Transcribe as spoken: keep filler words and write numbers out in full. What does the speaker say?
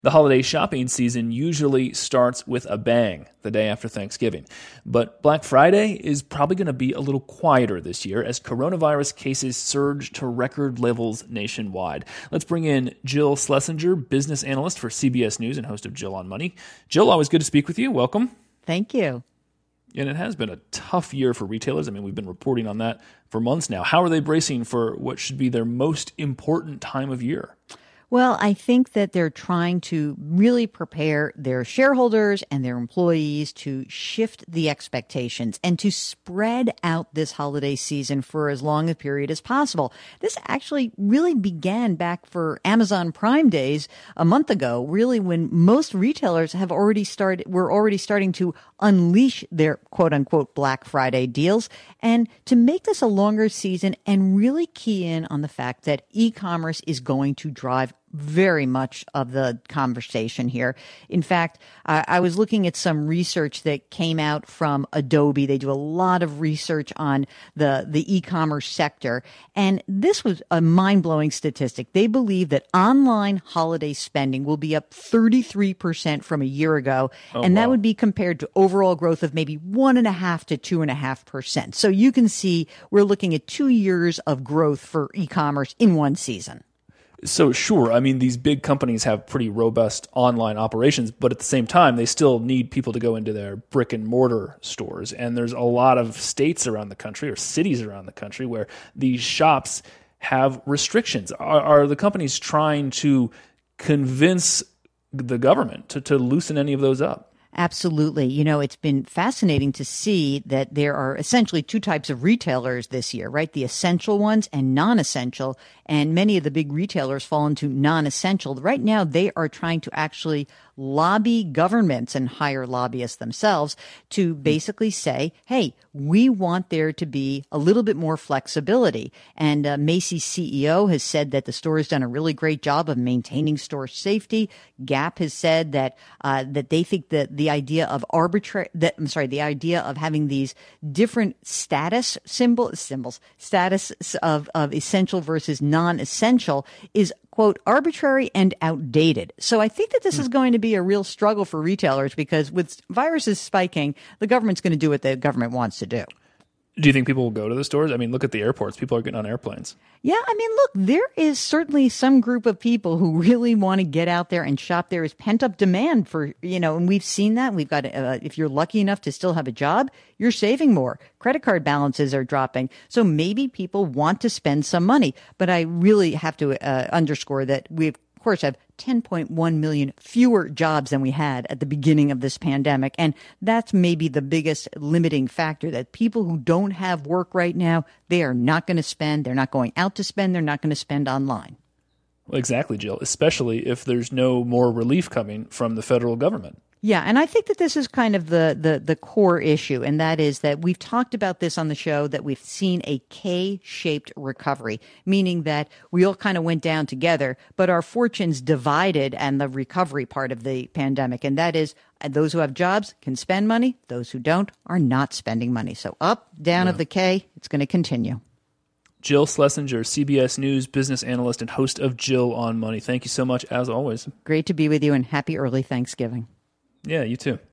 The holiday shopping season usually starts with a bang the day after Thanksgiving. But Black Friday is probably going to be a little quieter this year as coronavirus cases surge to record levels nationwide. Let's bring in Jill Schlesinger, business analyst for C B S News and host of Jill on Money. Jill, always good to speak with you. Welcome. Thank you. And it has been a tough year for retailers. I mean, we've been reporting on that for months now. How are they bracing for what should be their most important time of year? Well, I think that they're trying to really prepare their shareholders and their employees to shift the expectations and to spread out this holiday season for as long a period as possible. This actually really began back for Amazon Prime days a month ago, really when most retailers have already started, were already starting to unleash their quote unquote Black Friday deals and to make this a longer season and really key in on the fact that e-commerce is going to drive very much of the conversation here. In fact, uh, I was looking at some research that came out from Adobe. They do a lot of research on the, the e-commerce sector. And this was a mind-blowing statistic. They believe that online holiday spending will be up thirty-three percent from a year ago. Oh, and that wow. would be compared to overall growth of maybe one and a half to two and a half percent. So you can see we're looking at two years of growth for e-commerce in one season. So sure, I mean, these big companies have pretty robust online operations, but at the same time, they still need people to go into their brick and mortar stores. And there's a lot of states around the country or cities around the country where these shops have restrictions. Are, are the companies trying to convince the government to, to loosen any of those up? Absolutely. You know, it's been fascinating to see that there are essentially two types of retailers this year, right? The essential ones and non-essential. And many of the big retailers fall into non-essential. Right now, they are trying to actually lobby governments and hire lobbyists themselves to basically say, hey, we want there to be a little bit more flexibility. And uh, Macy's C E O has said that the store has done a really great job of maintaining store safety. Gap has said that uh, that they think that the idea of arbitrary, that I'm sorry, the idea of having these different status symbol symbols, status of of essential versus non-essential is, quote, arbitrary and outdated. So I think that this is going to be a real struggle for retailers because with viruses spiking, the government's going to do what the government wants to do. Do you think people will go to the stores? I mean, look at the airports. People are getting on airplanes. Yeah, I mean, look, there is certainly some group of people who really want to get out there and shop. There is pent-up demand for, you know, and we've seen that. We've got, uh, if you're lucky enough to still have a job, you're saving more. Credit card balances are dropping. So maybe people want to spend some money. But I really have to uh, underscore that we've, of course, have ten point one million fewer jobs than we had at the beginning of this pandemic. And that's maybe the biggest limiting factor, that people who don't have work right now, they are not going to spend. They're not going out to spend. They're not going to spend online. Well, exactly, Jill, especially if there's no more relief coming from the federal government. Yeah, and I think that this is kind of the, the, the core issue, and that is that we've talked about this on the show, that we've seen a K-shaped recovery, meaning that we all kind of went down together, but our fortunes divided and the recovery part of the pandemic, and that is those who have jobs can spend money, those who don't are not spending money. So up, down Yeah. of the K, it's going to continue. Jill Schlesinger, C B S News business analyst and host of Jill on Money. Thank you so much, as always. Great to be with you, and happy early Thanksgiving. Yeah, you too.